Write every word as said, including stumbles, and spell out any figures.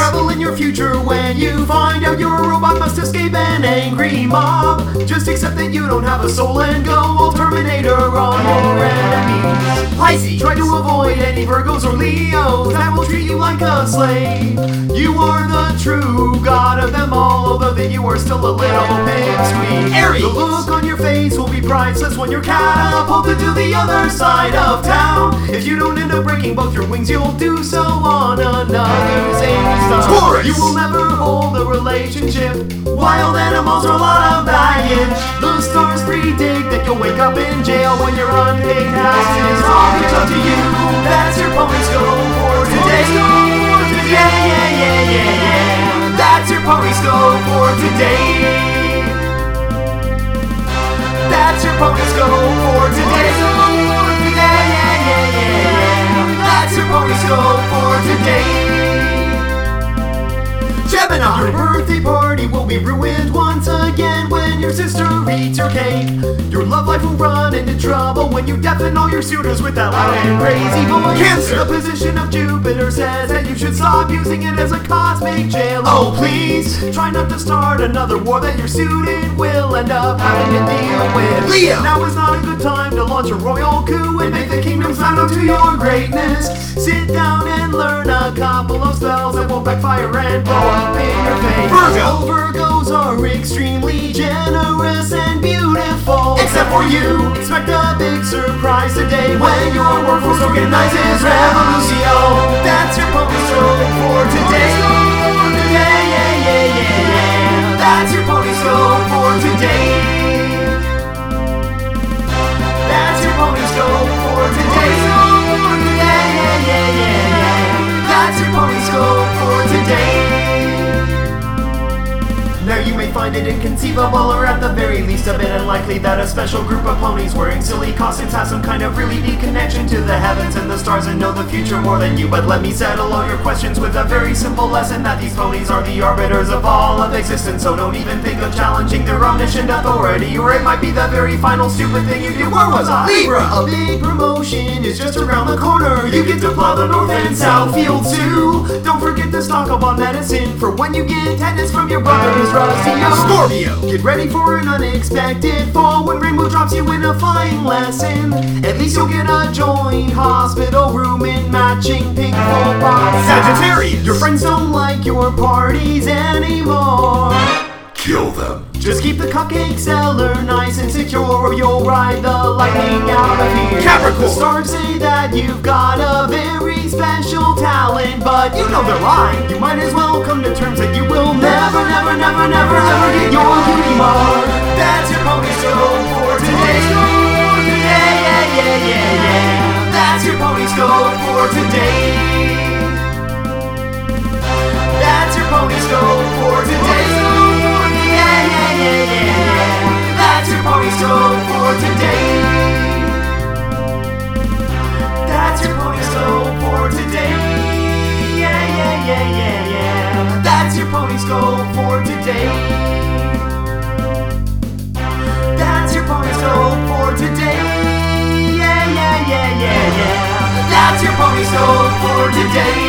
Travel in your future when you find out you're a robot, must escape an angry mob. Just accept that you don't have a soul and go all Terminator on your enemies. Pisces. Try to avoid any Virgos or Leos that will treat you like a slave. You are the true god of them all, although that you are still a little pipsqueak. Aries. The look on your face will be priceless when you're catapulted to the other side of town. If you don't end up breaking both your wings, you'll do so on another same star. Taurus. You will never hold a relationship. Wild animals are a lot of baggage. The stars predict that you'll wake up in jail when you're unpaid taxes. All it's up to you. That's your Polyscope for today. Yeah, yeah, yeah, yeah, yeah. That's your Polyscope for today. That's your Polyscope for today. Yeah, yeah, yeah, yeah, yeah. That's your Polyscope for today. Gemini. Your birthday party will be ruined once again when your sister eats your cake. Your love life will run into trouble when you deafen all your suitors with that loud and crazy voice. Cancer. The position of Jupiter says that you should stop using it as a cosmic jail. Oh please, try not to start another war that your student will end up having to deal with. Leo. Now is not a good time to launch a royal coup and make the kingdoms bow down to your greatness. Sit down and learn a couple of spells that will backfire and blow up in your face. Virgo. All Virgos are extremely generous and beautiful. Except for you. Expect a big surprise today when your workforce organizes revolution. That's your Polyscope for today. Yeah, yeah, yeah, yeah, yeah. That's your Polyscope for today. That's your Polyscope for today. Yeah, yeah, yeah, yeah, yeah. That's your Polyscope for today. Now you may find it inconceivable, or at the very least a bit unlikely, that a special group of ponies wearing silly costumes has some kind of really deep connection to the heavens and the stars and know the future more than you. But let me settle all your questions with a very simple lesson, that these ponies are the arbiters of all of existence. So don't even think of challenging their omniscient authority, or it might be the very final stupid thing you do. Where was I? Libra. A big promotion is just around the corner. You get to plow the north and south fields too. Don't forget to stock up on medicine for when you get tetanus from your brother's rusty oak. Scorpio. Get ready for an unexpected fall when Rainbow drops you in a flying lesson. At least you'll get a joint hospital room in matching pink full box. Sagittarius. Your friends don't like your parties anymore. Kill them. Just keep the cupcake cellar nice and secure, or you'll ride the lightning out of here. Capricorn. The stars say that you've got a very special talent, but you know they're lying. You might as well come to terms that you will never, never, never, never, ever get your cutie mark. That's your Polyscope for today. Yeah, yeah, yeah, yeah, yeah. That's your Polyscope for today. That's your Polyscope for today. Yeah, yeah, yeah, yeah, yeah. That's your Polyscope for today. That's your Polyscope for today. Yeah, yeah, yeah, yeah, yeah. That's your Polyscope for today. That's your Polyscope for today. Yeah, yeah, yeah, yeah, yeah. That's your Polyscope for today.